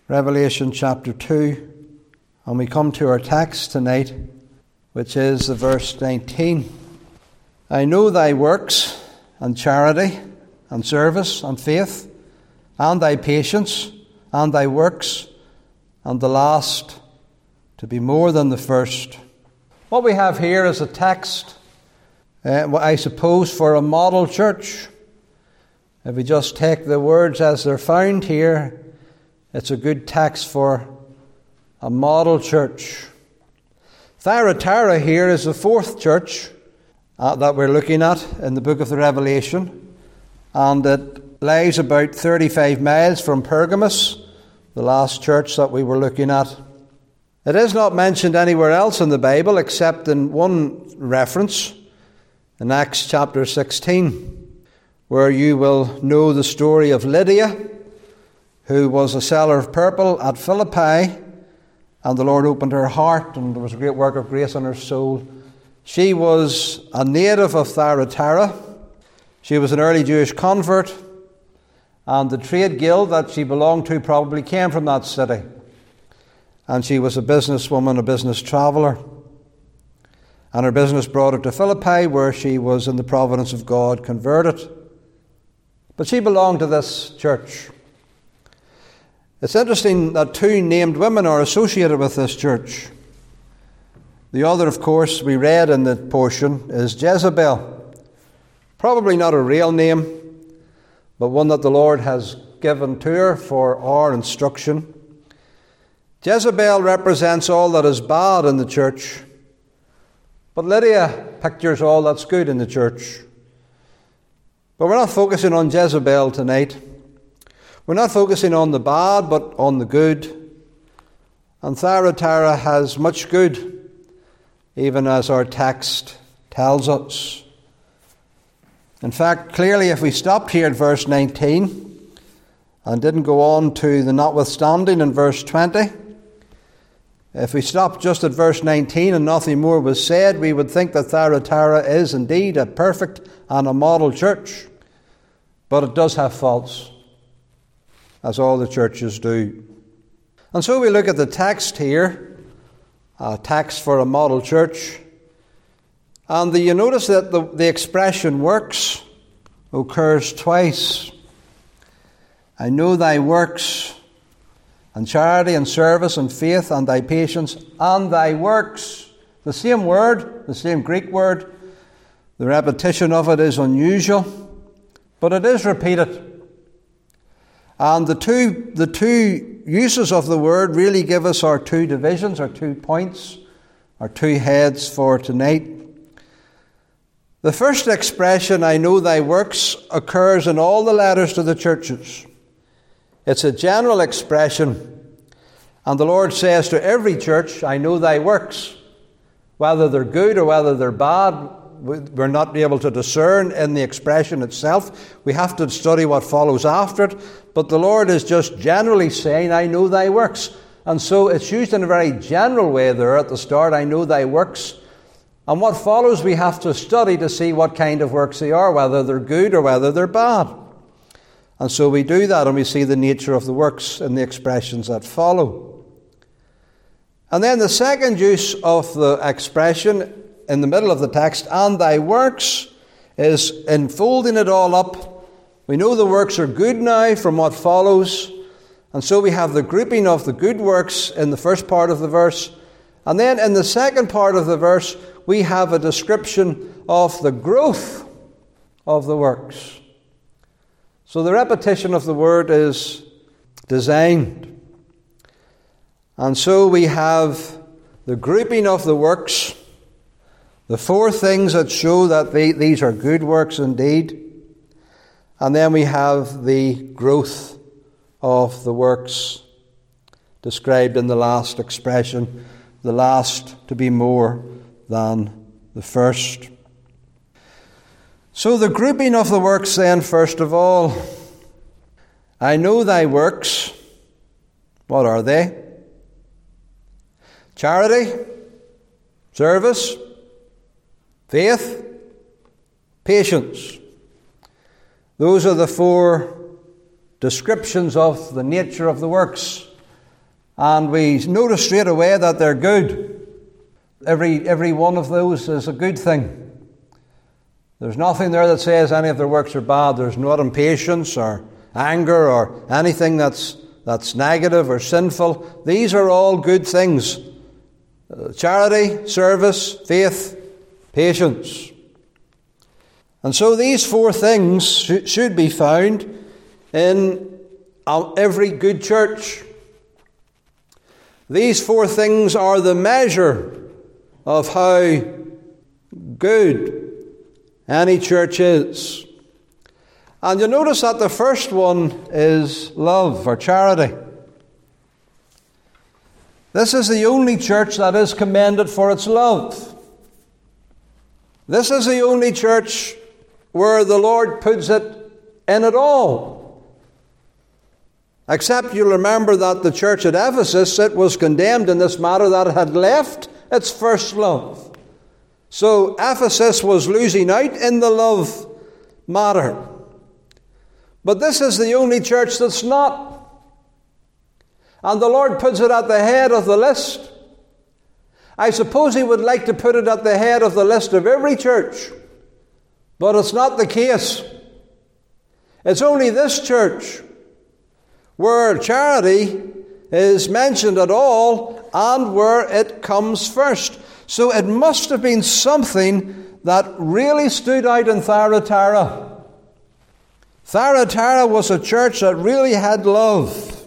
Revelation chapter 2, and we come to our text tonight, which is the verse 19. I know thy works, and charity, and service, and faith, and thy patience, and thy works, and the last to be more than the first. What we have here is a text, I suppose, for a model church. If we just take the words as they're found here, it's a good text for a model church. Thyatira here is the fourth church that we're looking at in the book of the Revelation, and it lies about 35 miles from Pergamos, the last church that we were looking at. It is not mentioned anywhere else in the Bible except in one reference, in Acts chapter 16, where you will know the story of Lydia, who was a seller of purple at Philippi, and the Lord opened her heart, and there was a great work of grace on her soul. She was a native of Thyatira. She was an early Jewish convert, and the trade guild that she belonged to probably came from that city. And she was a businesswoman, a business traveller. And her business brought her to Philippi, where she was, in the providence of God, converted. But she belonged to this church. It's interesting that two named women are associated with this church. The other, of course, we read in the portion, is Jezebel. Probably not a real name, but one that the Lord has given to her for our instruction. Jezebel represents all that is bad in the church, but Lydia pictures all that's good in the church. But we're not focusing on Jezebel tonight. We're not focusing on the bad, but on the good. And Thyatira has much good, even as our text tells us. In fact, clearly, if we stopped here at verse 19 and didn't go on to the notwithstanding in verse 20, if we stopped just at verse 19 and nothing more was said, we would think that Thyatira is indeed a perfect and a model church. But it does have faults, as all the churches do. And so we look at the text here, a text for a model church. And you notice that the expression works occurs twice. I know thy works, and charity, and service, and faith, and thy patience, and thy works. The same word, the same Greek word. The repetition of it is unusual, but it is repeated. And the two uses of the word really give us our two divisions, our 2 points, our 2 heads for tonight. The first expression, I know thy works, occurs in all the letters to the churches. It's a general expression, and the Lord says to every church, I know thy works. Whether they're good or whether they're bad, we're not able to discern in the expression itself. We have to study what follows after it. But the Lord is just generally saying, I know thy works. And so it's used in a very general way there at the start, I know thy works. And what follows we have to study to see what kind of works they are, whether they're good or whether they're bad. And so we do that, and we see the nature of the works in the expressions that follow. And then the second use of the expression in the middle of the text, and thy works, is enfolding it all up. We know the works are good now from what follows. And so we have the grouping of the good works in the first part of the verse. And then in the second part of the verse, we have a description of the growth of the works. So the repetition of the word is designed. And so we have the grouping of the works, the 4 things that show that these are good works indeed. And then we have the growth of the works described in the last expression, the last to be more than the first. So the grouping of the works then, first of all, I know thy works. What are they? Charity, service, faith, patience. Those are the 4 descriptions of the nature of the works And we notice straight away that they're good. Every one of those is a good thing. There's nothing there that says any of their works are bad. There's not impatience or anger or anything that's negative or sinful. These are all good things. Charity, service, faith, patience. And so these four things should be found in every good church. These four things are the measure of how good any church is. And you notice that the first one is love or charity. This is the only church that is commended for its love. This is the only church where the Lord puts it in it all. Except you'll remember that the church at Ephesus, it was condemned in this matter that it had left its first love. So Ephesus was losing out in the love matter. But this is the only church that's not. And the Lord puts it at the head of the list. I suppose He would like to put it at the head of the list of every church. But it's not the case. It's only this church where charity is mentioned at all and where it comes first. So it must have been something that really stood out in Thyatira. Thyatira was a church that really had love.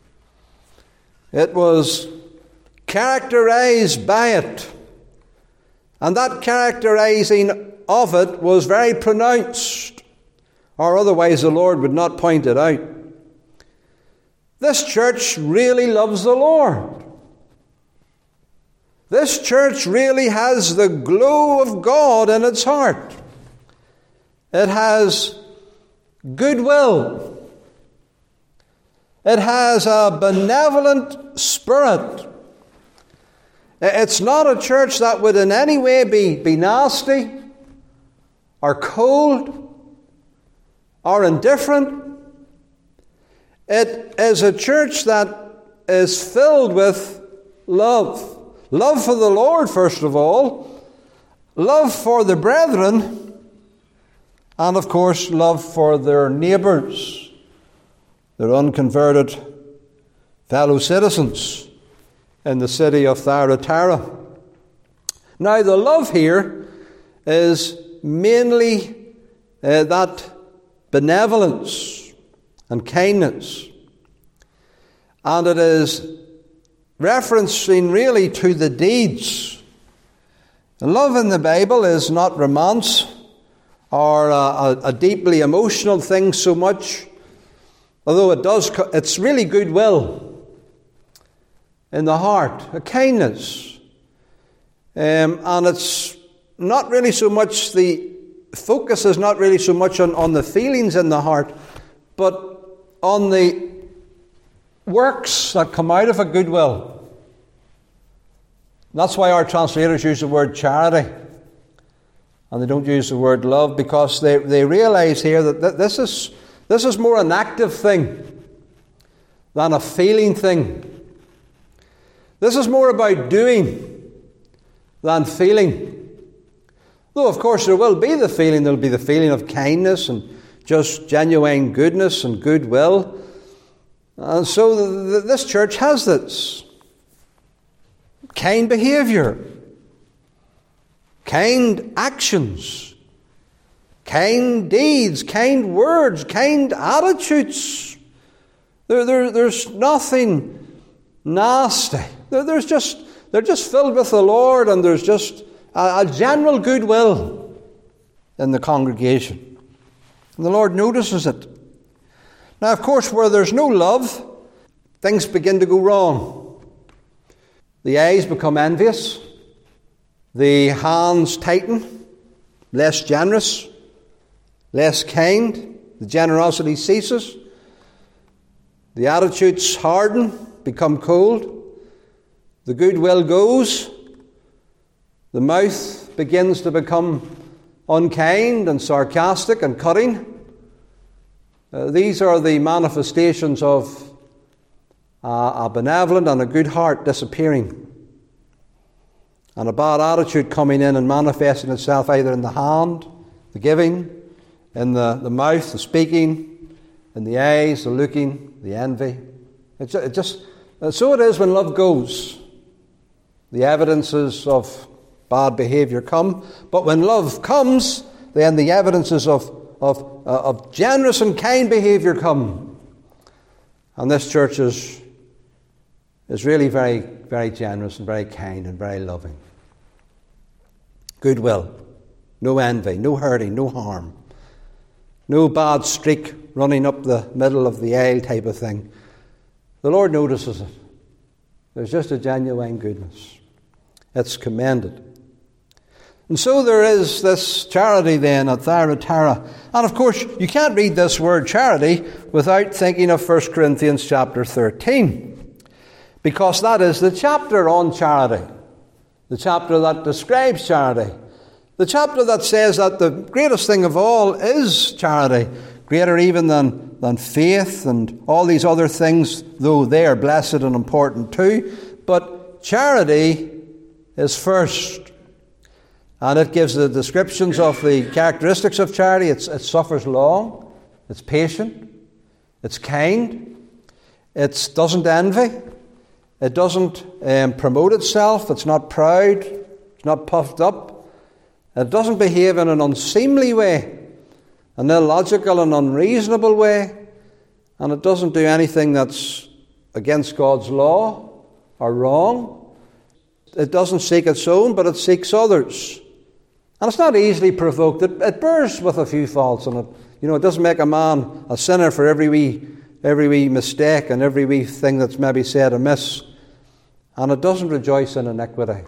It was characterized by it. And that characterizing of it was very pronounced, or otherwise the Lord would not point it out. This church really loves the Lord. This church really has the glow of God in its heart. It has goodwill. It has a benevolent spirit. It's not a church that would in any way be nasty or cold or indifferent. It is a church that is filled with love. Love for the Lord, first of all. Love for the brethren. And, of course, love for their neighbours, their unconverted fellow citizens in the city of Thyatira. Now, the love here is mainly that benevolence and kindness. And it is referencing really to the deeds. Love in the Bible is not romance or a deeply emotional thing so much, although it's really goodwill in the heart, a kindness. And it's not really so much, the focus is not really so much on the feelings in the heart, but on the works that come out of a goodwill. That's why our translators use the word charity, and they don't use the word love, because they realize here that this is more an active thing than a feeling thing. This is more about doing than feeling. Though, of course, there will be the feeling. There will be the feeling of kindness and just genuine goodness and goodwill. And so this church has this. Kind behaviour. Kind actions. Kind deeds. Kind words. Kind attitudes. There's nothing nasty. They're just filled with the Lord, and there's just a general goodwill in the congregation. And the Lord notices it. Now, of course, where there's no love, things begin to go wrong. The eyes become envious. The hands tighten, less generous, less kind. The generosity ceases. The attitudes harden, become cold. The goodwill goes. The mouth begins to become unkind and sarcastic and cutting. These are the manifestations of a benevolent and a good heart disappearing, and a bad attitude coming in and manifesting itself either in the hand, the giving, in the mouth, the speaking, in the eyes, the looking, the envy. So it is when love goes. The evidences of bad behaviour come, but when love comes, then the evidences of generous and kind behaviour come. And this church is really very, very generous and very kind and very loving. Goodwill, no envy, no hurting, no harm, no bad streak running up the middle of the aisle type of thing. The Lord notices it. There's just a genuine goodness. It's commended. And so there is this charity then at Thyatira. And of course, you can't read this word charity without thinking of 1 Corinthians chapter 13. Because that is the chapter on charity. The chapter that describes charity. The chapter that says that the greatest thing of all is charity. Greater even than faith and all these other things, though they are blessed and important too. But charity is first. And it gives the descriptions of the characteristics of charity. It suffers long. It's patient. It's kind. It doesn't envy. It doesn't promote itself. It's not proud. It's not puffed up. It doesn't behave in an unseemly way, an illogical and unreasonable way. And it doesn't do anything that's against God's law or wrong. It doesn't seek its own, but it seeks others. And it's not easily provoked. It bears with a few faults in it. It doesn't make a man a sinner for every wee mistake and every wee thing that's maybe said amiss. And it doesn't rejoice in iniquity.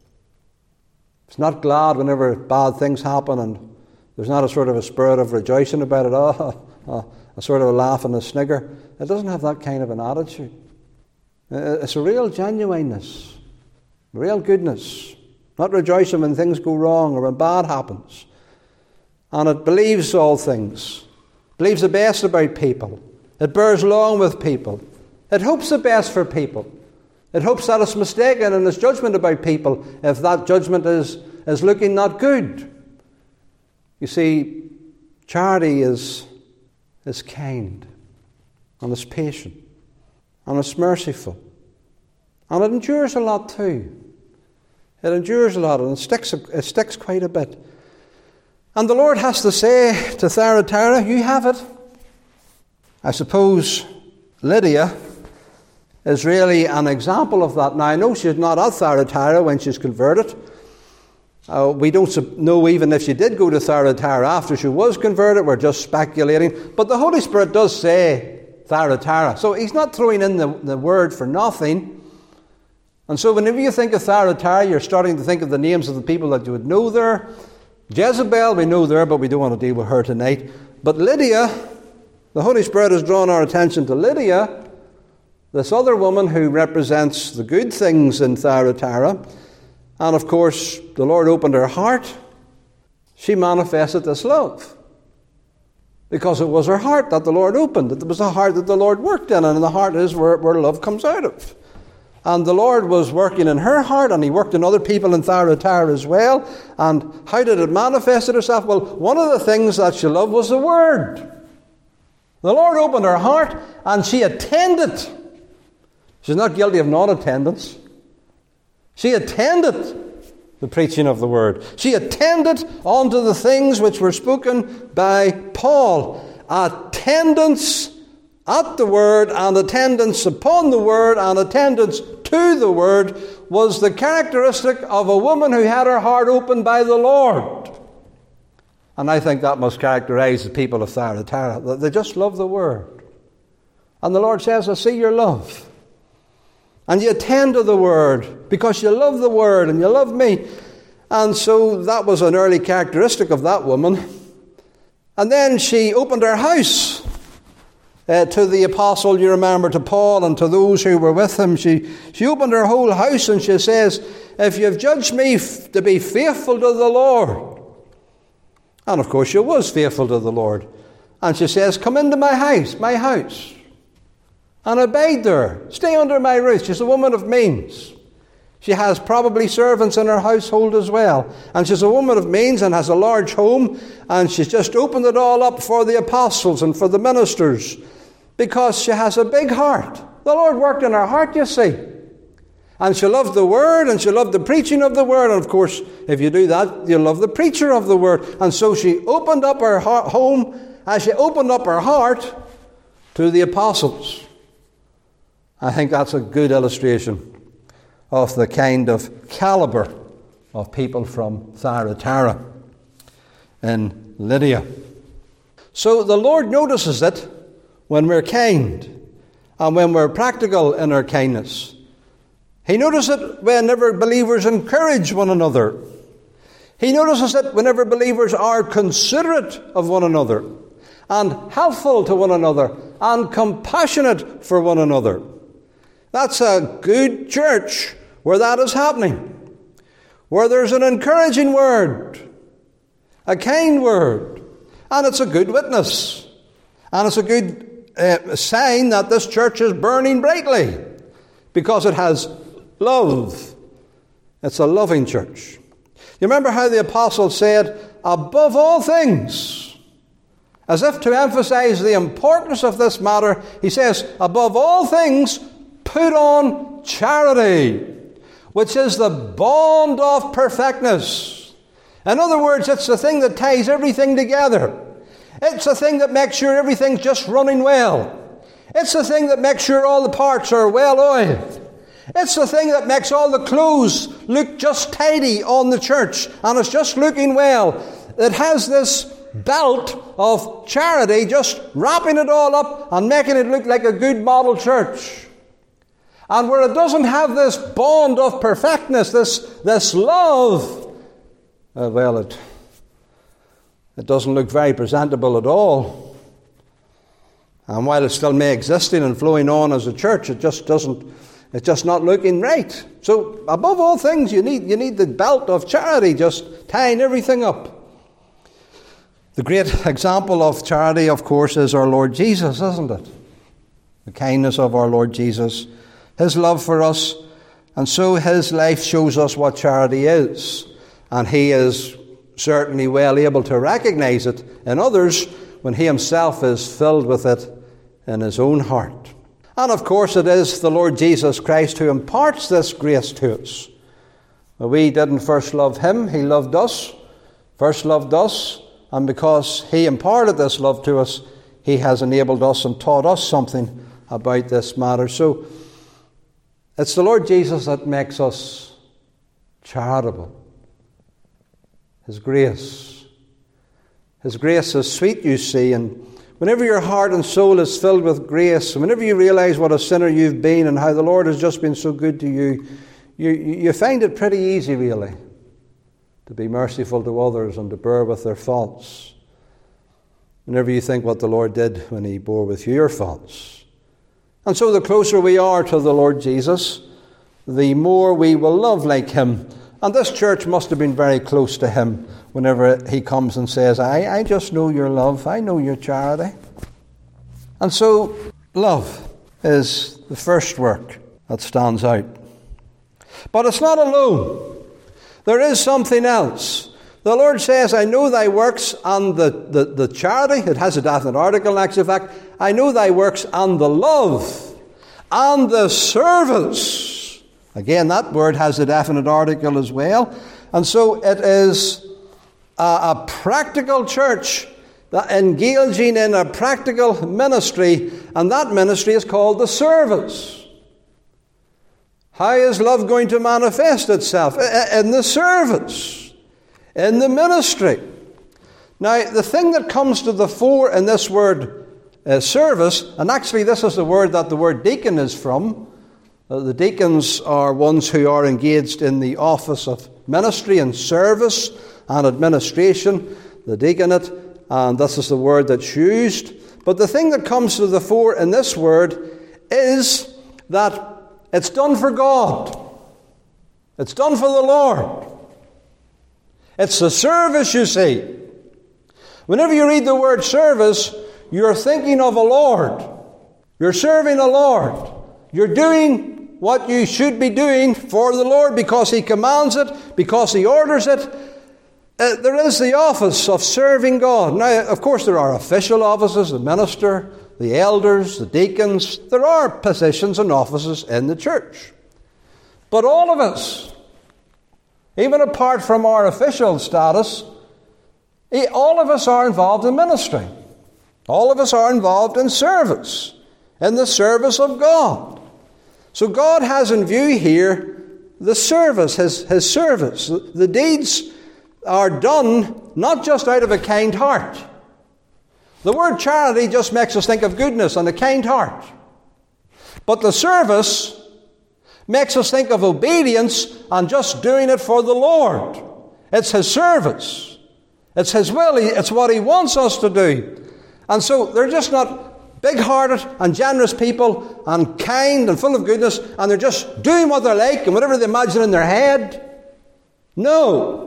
It's not glad whenever bad things happen, and there's not a sort of a spirit of rejoicing about it, a sort of a laugh and a snigger. It doesn't have that kind of an attitude. It's a real genuineness, real goodness. Not rejoicing when things go wrong or when bad happens. And it believes all things. Believes the best about people. It bears long with people. It hopes the best for people. It hopes that it's mistaken in its judgment about people if that judgment is looking not good. You see, charity is kind. And it's patient. And it's merciful. And it endures a lot too. It endures a lot, and it sticks quite a bit. And the Lord has to say to Thyatira, you have it. I suppose Lydia is really an example of that. Now, I know she's not at Thyatira when she's converted. We don't know even if she did go to Thyatira after she was converted. We're just speculating. But the Holy Spirit does say Thyatira. So he's not throwing in the word for nothing. And so whenever you think of Thyatira, you're starting to think of the names of the people that you would know there. Jezebel, we know there, but we don't want to deal with her tonight. But Lydia, the Holy Spirit has drawn our attention to Lydia, this other woman who represents the good things in Thyatira. And of course, the Lord opened her heart. She manifested this love. Because it was her heart that the Lord opened. It was the heart that the Lord worked in, and the heart is where love comes out of. And the Lord was working in her heart, and he worked in other people in Thyatira as well. And how did it manifest itself? Well, one of the things that she loved was the Word. The Lord opened her heart, and she attended. She's not guilty of non-attendance. She attended the preaching of the Word. She attended unto the things which were spoken by Paul. Attendance at the Word, and attendance upon the Word, and attendance to the Word was the characteristic of a woman who had her heart opened by the Lord. And I think that must characterize the people of Thyatira. They just love the Word. And the Lord says, I see your love. And you attend to the Word because you love the Word and you love me. And so that was an early characteristic of that woman. And then she opened her house to the apostle, you remember, to Paul and to those who were with him. She opened her whole house and she says, if you've judged me to be faithful to the Lord. And of course she was faithful to the Lord. And she says, come into my house, my house. and abide there. Stay under my roof. She's a woman of means. She has probably servants in her household as well. And she's a woman of means and has a large home. And she's just opened it all up for the apostles and for the ministers, because she has a big heart. The Lord worked in her heart, you see. And she loved the Word, and she loved the preaching of the Word. And of course, if you do that, you love the preacher of the Word. And so she opened up her home as she opened up her heart to the apostles. I think that's a good illustration of the kind of caliber of people from Thyatira in Lydia. So the Lord notices it when we're kind and when we're practical in our kindness. He notices it whenever believers encourage one another. He notices it whenever believers are considerate of one another and helpful to one another and compassionate for one another. That's a good church where that is happening, where there's an encouraging word, a kind word, and it's a good witness, and it's a good sign that this church is burning brightly because it has love. It's a loving church. You remember how the apostle said, above all things, as if to emphasize the importance of this matter, he says, above all things, put on charity, which is the bond of perfectness. In other words, it's the thing that ties everything together. It's the thing that makes sure everything's just running well. It's the thing that makes sure all the parts are well oiled. It's the thing that makes all the clothes look just tidy on the church, and it's just looking well. It has this belt of charity just wrapping it all up and making it look like a good model church. And where it doesn't have this bond of perfectness, this love, it doesn't look very presentable at all. And while it still may existing and flowing on as a church, it's just not looking right. So above all things, you need the belt of charity, just tying everything up. The great example of charity, of course, is our Lord Jesus, isn't it? The kindness of our Lord Jesus, His love for us, and so His life shows us what charity is. And He is certainly well able to recognize it in others when He Himself is filled with it in His own heart. And of course it is the Lord Jesus Christ who imparts this grace to us. We didn't first love Him, He loved us, and because He imparted this love to us, He has enabled us and taught us something about this matter. So it's the Lord Jesus that makes us charitable. His grace is sweet, you see, and whenever your heart and soul is filled with grace, whenever you realize what a sinner you've been and how the Lord has just been so good to you, you find it pretty easy, really, to be merciful to others and to bear with their faults. Whenever you think what the Lord did when He bore with your faults. And so the closer we are to the Lord Jesus, the more we will love like Him. And this church must have been very close to Him whenever He comes and says, I just know your love, I know your charity. And so love is the first work that stands out. But it's not alone. There is something else. The Lord says, I know thy works and the charity. It has a definite article, in actual fact. I know thy works and the love and the service. Again, that word has a definite article as well. And so it is a practical church that engaging in a practical ministry, and that ministry is called the service. How is love going to manifest itself? In the service, in the ministry. Now, the thing that comes to the fore in this word service, and actually this is the word that the word deacon is from. The deacons are ones who are engaged in the office of ministry and service and administration, the deaconate, and this is the word that's used. But the thing that comes to the fore in this word is that it's done for God. It's done for the Lord. It's the service, you see. Whenever you read the word service, you're thinking of a Lord. You're serving the Lord. You're doing what you should be doing for the Lord because He commands it, because He orders it. There is the office of serving God. Now, of course, there are official offices, the minister, the elders, the deacons. There are positions and offices in the church. But all of us, even apart from our official status, all of us are involved in ministry. All of us are involved in service, in the service of God. So God has in view here the service, His service. The deeds are done not just out of a kind heart. The word charity just makes us think of goodness and a kind heart. But the service makes us think of obedience and just doing it for the Lord. It's His service. It's His will. It's what He wants us to do. And so they're just not big-hearted and generous people and kind and full of goodness, and they're just doing what they like and whatever they imagine in their head. No.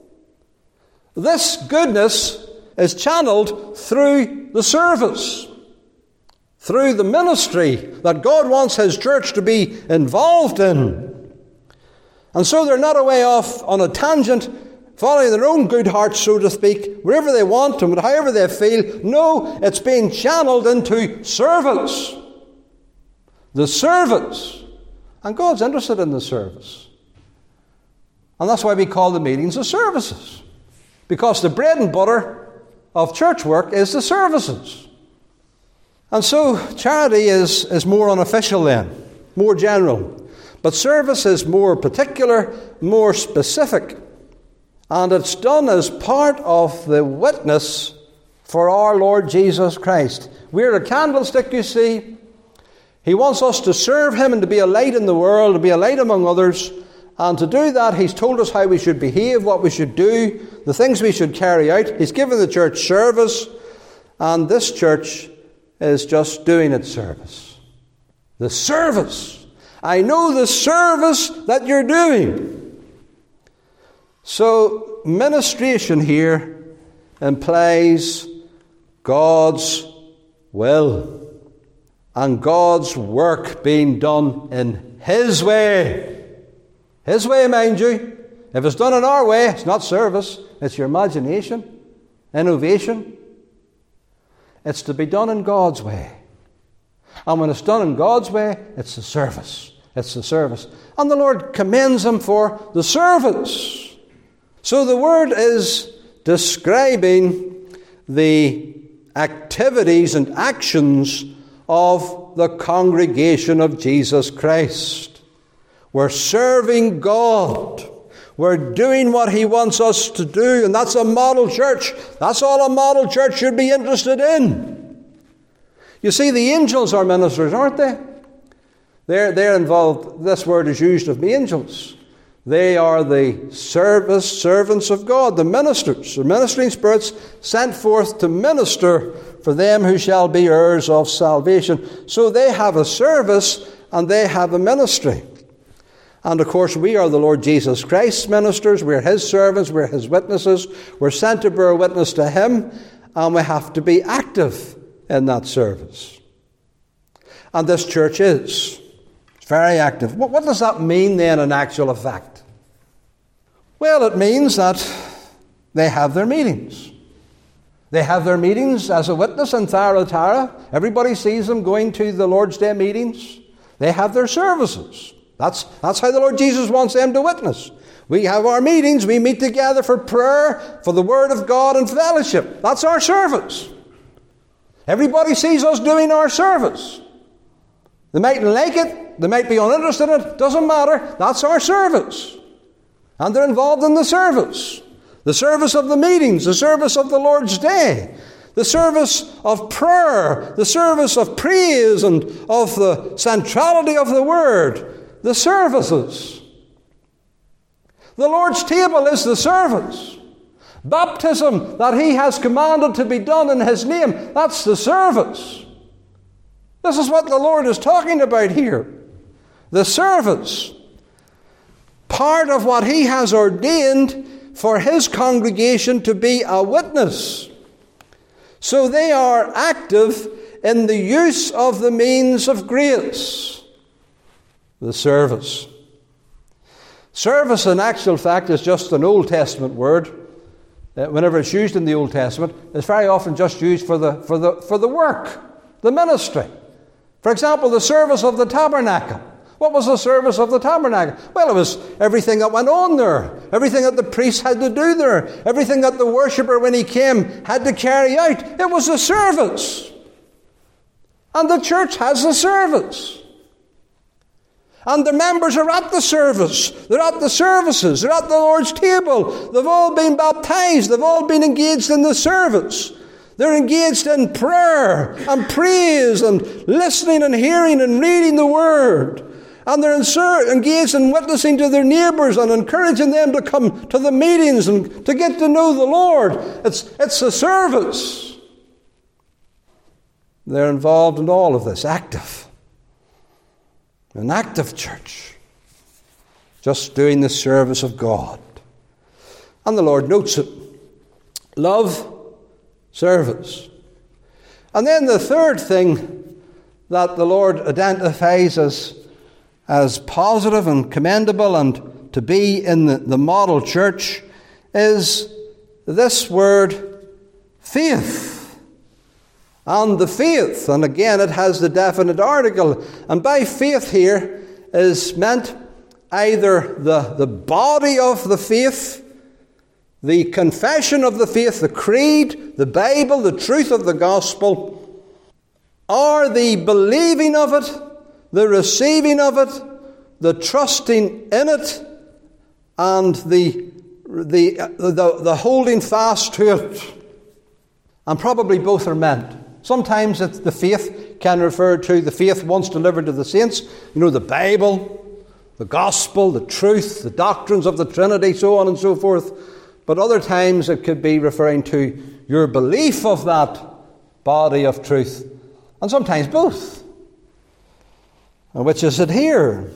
This goodness is channeled through the service, through the ministry that God wants His church to be involved in. And so they're not away off on a tangent, following their own good hearts, so to speak, wherever they want and however they feel. No, it's being channeled into service. The service. And God's interested in the service. And that's why we call the meetings the services. Because the bread and butter of church work is the services. And so charity is more unofficial then, more general. But service is more particular, more specific. And it's done as part of the witness for our Lord Jesus Christ. We're a candlestick, you see. He wants us to serve Him and to be a light in the world, to be a light among others. And to do that, He's told us how we should behave, what we should do, the things we should carry out. He's given the church service, and this church is just doing its service. The service. I know the service that you're doing. So, ministration here implies God's will and God's work being done in His way. His way, mind you. If it's done in our way, it's not service. It's your imagination, innovation. It's to be done in God's way. And when it's done in God's way, it's the service. It's the service. And the Lord commends Him for the service. So the word is describing the activities and actions of the congregation of Jesus Christ. We're serving God. We're doing what He wants us to do. And that's a model church. That's all a model church should be interested in. You see, the angels are ministers, aren't they? They're involved. This word is used of the angels. They are the servants of God, the ministers, the ministering spirits sent forth to minister for them who shall be heirs of salvation. So they have a service and they have a ministry. And of course, we are the Lord Jesus Christ's ministers. We're His servants. We're His witnesses. We're sent to bear witness to Him. And we have to be active in that service. And this church is. It's very active. What does that mean then in actual effect? Well, it means that they have their meetings. They have their meetings as a witness in Thyatira. Everybody sees them going to the Lord's Day meetings. They have their services. That's how the Lord Jesus wants them to witness. We have our meetings. We meet together for prayer, for the Word of God and fellowship. That's our service. Everybody sees us doing our service. They mightn't like it. They might be uninterested in it. Doesn't matter. That's our service. And they're involved in the service. The service of the meetings. The service of the Lord's Day. The service of prayer. The service of praise and of the centrality of the Word. The services. The Lord's table is the service. Baptism that He has commanded to be done in His name, that's the service. This is what the Lord is talking about here. The service. Part of what He has ordained for His congregation to be a witness. So they are active in the use of the means of grace, the service. Service, in actual fact, is just an Old Testament word. Whenever it's used in the Old Testament, it's very often just used for the work, the ministry. For example, the service of the tabernacle. What was the service of the tabernacle? Well, it was everything that went on there, everything that the priest had to do there, everything that the worshipper, when he came, had to carry out. It was a service. And the church has a service. And the members are at the service. They're at the services. They're at the Lord's table. They've all been baptized. They've all been engaged in the service. They're engaged in prayer and praise and listening and hearing and reading the Word. And they're engaged in witnessing to their neighbours and encouraging them to come to the meetings and to get to know the Lord. It's a service. They're involved in all of this, active. An active church, just doing the service of God. And the Lord notes it. Love, service. And then the third thing that the Lord identifies as positive and commendable and to be in the model church is this word, faith. And the faith, and again it has the definite article, and by faith here is meant either the body of the faith, the confession of the faith, the creed, the Bible, the truth of the gospel, or the believing of it, the receiving of it, the trusting in it, and the holding fast to it. And probably both are meant. Sometimes the faith can refer to the faith once delivered to the saints. You know, the Bible, the gospel, the truth, the doctrines of the Trinity, so on and so forth. But other times it could be referring to your belief of that body of truth. And sometimes both. And which is it here?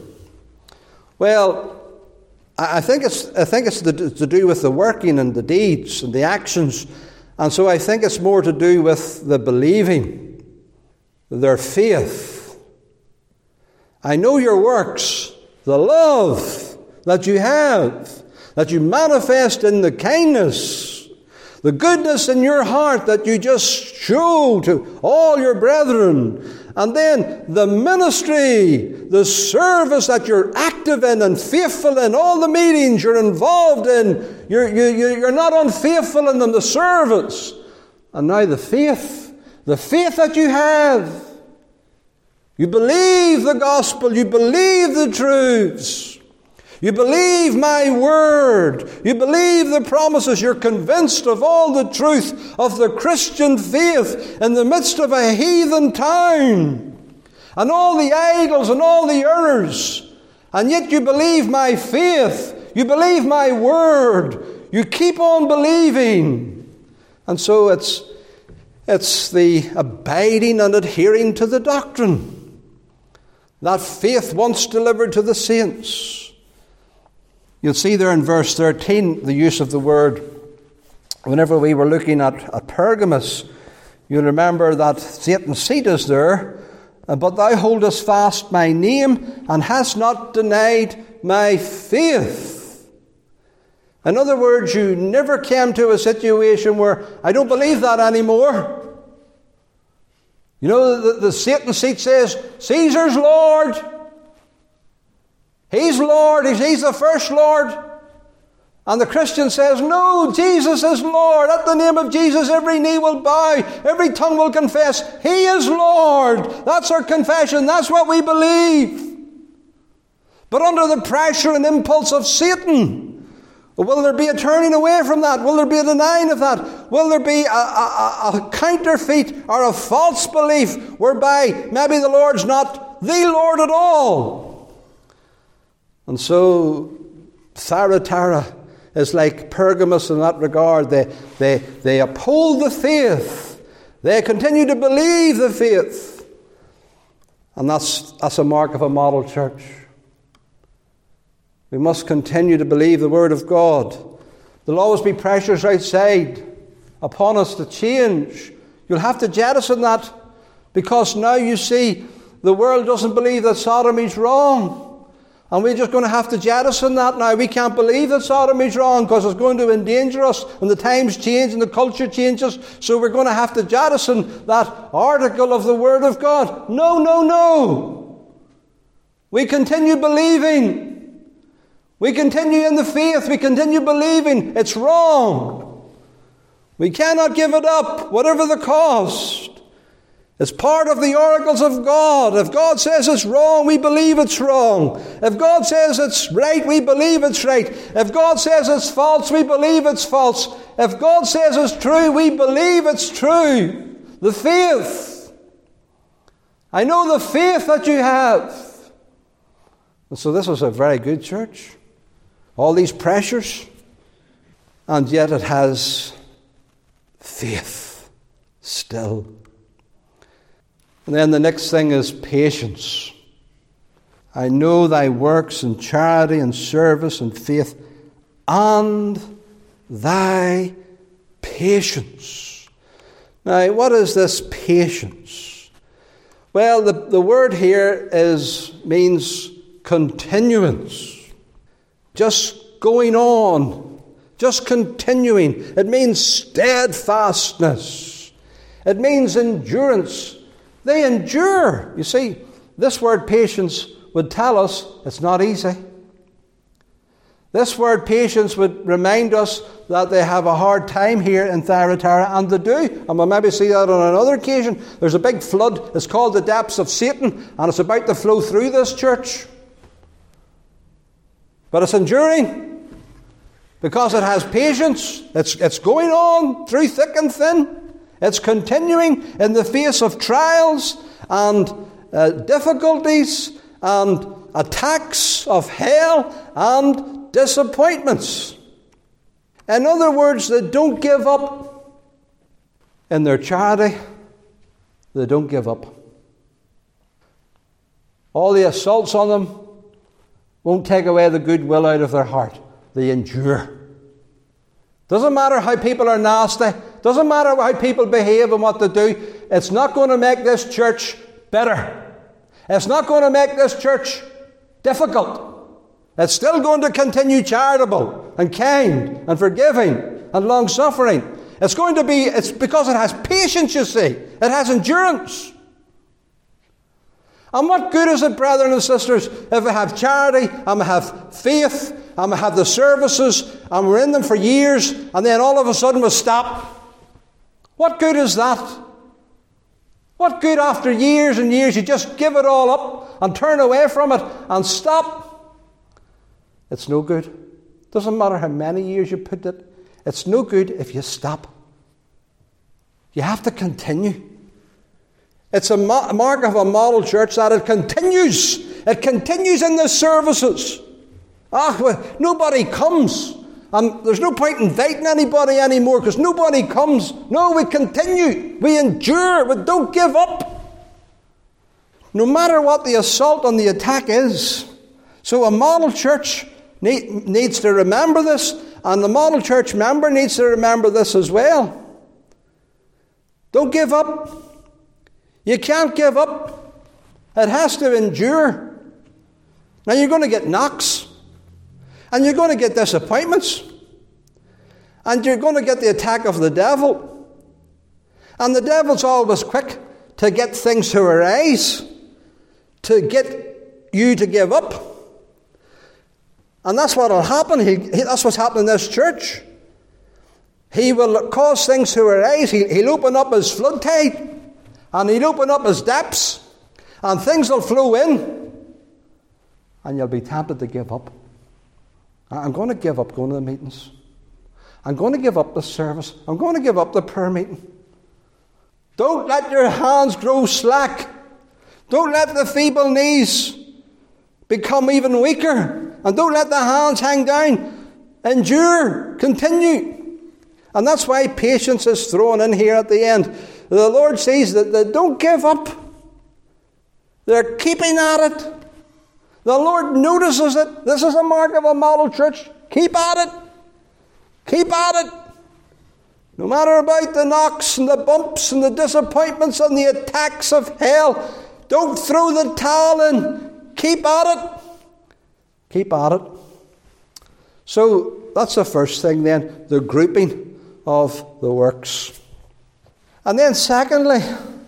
Well, I think it's to do with the working and the deeds and the actions. And so I think it's more to do with the believing, their faith. I know your works, the love that you have, that you manifest in the kindness, the goodness in your heart that you just show to all your brethren. And then the ministry, the service that you're active in and faithful in, all the meetings you're involved in, you're not unfaithful in them, the service. And now the faith that you have. You believe the gospel, you believe the truths. You believe my word. You believe the promises. You're convinced of all the truth of the Christian faith in the midst of a heathen town. And all the idols and all the errors. And yet you believe my faith. You believe my word. You keep on believing. And so it's the abiding and adhering to the doctrine. That faith once delivered to the saints. You'll see there in verse 13 the use of the word. Whenever we were looking at Pergamos, you'll remember that Satan's seat is there. But thou holdest fast my name and hast not denied my faith. In other words, you never came to a situation where I don't believe that anymore. You know, the Satan's seat says, Caesar's Lord. He's Lord. He's the first Lord. And the Christian says, no, Jesus is Lord. At the name of Jesus, every knee will bow. Every tongue will confess. He is Lord. That's our confession. That's what we believe. But under the pressure and impulse of Satan, will there be a turning away from that? Will there be a denying of that? Will there be a counterfeit or a false belief whereby maybe the Lord's not the Lord at all? And so Thyatira is like Pergamos in that regard. They uphold the faith. They continue to believe the faith. And that's a mark of a model church. We must continue to believe the Word of God. There'll always be pressures outside upon us to change. You'll have to jettison that Because now you see, the world doesn't believe that sodomy's wrong. And we're just going to have to jettison that now. We can't believe that sodomy's wrong because it's going to endanger us, and the times change and the culture changes. So we're going to have to jettison that article of the Word of God. No, no, no. We continue believing. We continue in the faith. We continue believing. It's wrong. We cannot give it up, whatever the cost. It's part of the oracles of God. If God says it's wrong, we believe it's wrong. If God says it's right, we believe it's right. If God says it's false, we believe it's false. If God says it's true, we believe it's true. The faith. I know the faith that you have. And so this was a very good church. All these pressures. And yet it has faith still. And then the next thing is patience. I know thy works in charity and service and faith and thy patience. Now, what is this patience? Well, the word here means continuance. Just going on. Just continuing. It means steadfastness. It means endurance. They endure. You see, this word patience would tell us it's not easy. This word patience would remind us that they have a hard time here in Thyatira, and they do. And we'll maybe see that on another occasion. There's a big flood. It's called the depths of Satan, and it's about to flow through this church. But it's enduring because it has patience. It's going on through thick and thin. It's continuing in the face of trials and difficulties and attacks of hell and disappointments. In other words, they don't give up in their charity. They don't give up. All the assaults on them won't take away the goodwill out of their heart. They endure. Doesn't matter how people are nasty. Doesn't matter how people behave and what they do. It's not going to make this church better. It's not going to make this church difficult. It's still going to continue charitable and kind and forgiving and long-suffering. It's because it has patience, you see. It has endurance. And what good is it, brethren and sisters, if we have charity and we have faith and we have the services and we're in them for years and then all of a sudden we stop? What good is that? What good after years and years you just give it all up and turn away from it and stop? It's no good. Doesn't matter how many years you put it. It's no good if you stop. You have to continue. It's a mark of a model church that it continues. It continues in the services. Nobody comes. And there's no point inviting anybody anymore because nobody comes. No, we continue. We endure. We don't give up. No matter what the assault and the attack is. So a model church needs to remember this, and the model church member needs to remember this as well. Don't give up. You can't give up. It has to endure. Now you're going to get knocks. And you're going to get disappointments. And you're going to get the attack of the devil. And the devil's always quick to get things to arise, to get you to give up. And that's what will happen. That's what's happening in this church. He will cause things to arise. He'll open up his flood tide. And he'll open up his depths. And things will flow in. And you'll be tempted to give up. I'm going to give up going to the meetings. I'm going to give up the service. I'm going to give up the prayer meeting. Don't let your hands grow slack. Don't let the feeble knees become even weaker. And don't let the hands hang down. Endure. Continue. And that's why patience is thrown in here at the end. The Lord says that they don't give up. They're keeping at it. The Lord notices it. This is a mark of a model church. Keep at it. Keep at it. No matter about the knocks and the bumps and the disappointments and the attacks of hell, don't throw the towel in. Keep at it. Keep at it. So that's the first thing then, the grouping of the works. And then secondly,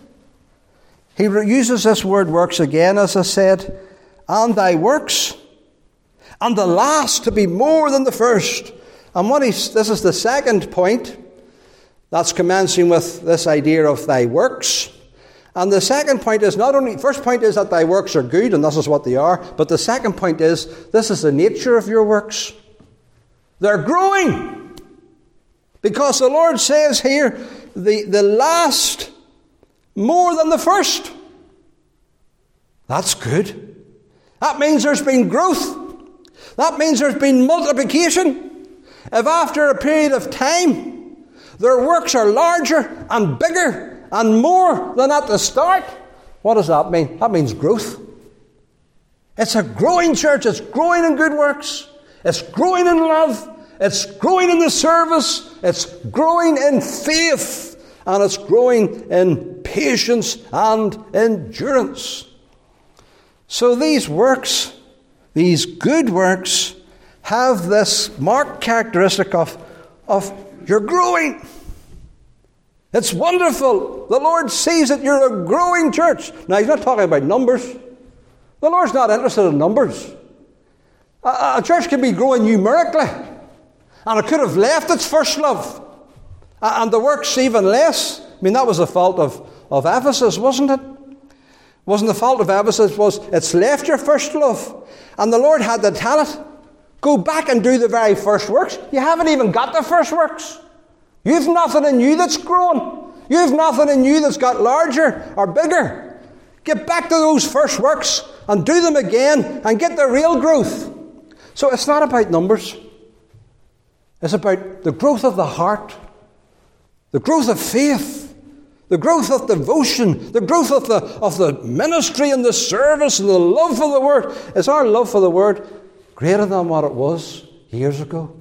he uses this word works again, as I said, and thy works, and the last to be more than the first. And this is the second point. That's commencing with this idea of thy works. And the second point is first point is that thy works are good, and this is what they are. But the second point is, this is the nature of your works. They're growing. Because the Lord says here, the last more than the first. That's good. That means there's been growth. That means there's been multiplication. If after a period of time, their works are larger and bigger and more than at the start, what does that mean? That means growth. It's a growing church. It's growing in good works. It's growing in love. It's growing in the service. It's growing in faith. And it's growing in patience and endurance. So these works, these good works, have this marked characteristic of you're growing. It's wonderful. The Lord sees that you're a growing church. Now, He's not talking about numbers. The Lord's not interested in numbers. A church can be growing numerically, and it could have left its first love, and the works even less. I mean, that was the fault of Ephesus, wasn't it? Wasn't the fault of Ephesus, was it's left your first love. And the Lord had to tell it, go back and do the very first works. You haven't even got the first works. You've nothing in you that's grown. You've nothing in you that's got larger or bigger. Get back to those first works and do them again and get the real growth. So it's not about numbers. It's about the growth of the heart, the growth of faith, the growth of devotion, the growth of the ministry and the service and the love for the Word. Is our love for the Word greater than what it was years ago?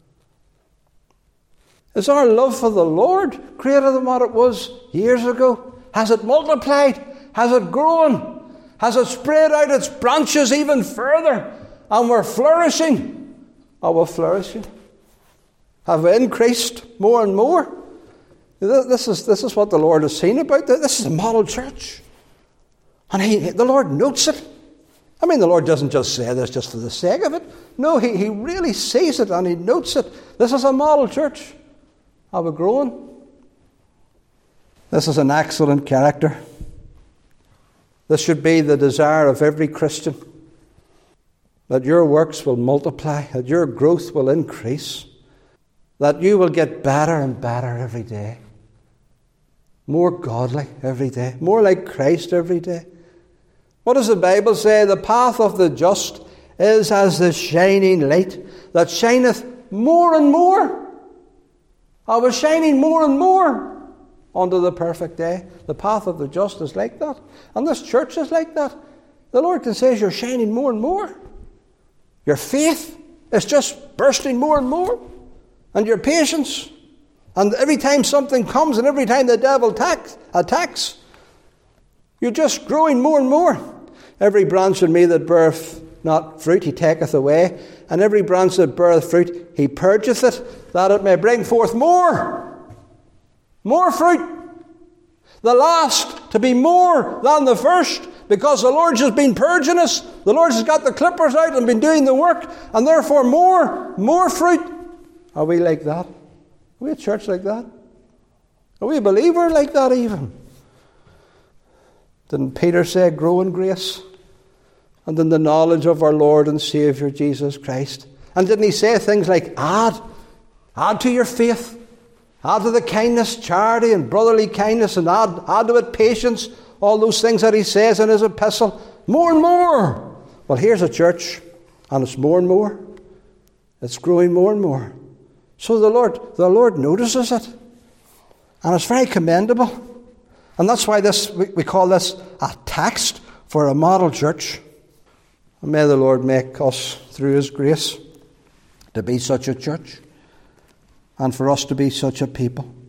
Is our love for the Lord greater than what it was years ago? Has it multiplied? Has it grown? Has it spread out its branches even further? And we're flourishing? Are we flourishing? Have we increased more and more? This is what the Lord has seen about this. This is a model church. And the Lord notes it. I mean, the Lord doesn't just say this just for the sake of it. No, He really sees it and He notes it. This is a model church. Are we growing? This is an excellent character. This should be the desire of every Christian, that your works will multiply, that your growth will increase, that you will get better and better every day, more godly every day, more like Christ every day. What does the Bible say? The path of the just is as the shining light that shineth more and more. I was shining more and more unto the perfect day. The path of the just is like that. And this church is like that. The Lord can say you're shining more and more. Your faith is just bursting more and more. And your patience. And every time something comes and every time the devil attacks, you're just growing more and more. Every branch in me that beareth not fruit, He taketh away. And every branch that beareth fruit, He purgeth it, that it may bring forth more. More fruit. The last to be more than the first, because the Lord has been purging us. The Lord has got the clippers out and been doing the work, and therefore more fruit. Are we like that? Are we a church like that? Are we a believer like that even? Didn't Peter say, grow in grace and in the knowledge of our Lord and Saviour Jesus Christ? And didn't he say things like, add to your faith, add to the kindness, charity and brotherly kindness, and add to it patience, all those things that he says in his epistle, more and more. Well, here's a church, and it's more and more. It's growing more and more. So the Lord notices it, and it's very commendable. And that's why we call this a text for a model church. And may the Lord make us, through His grace, to be such a church, and for us to be such a people.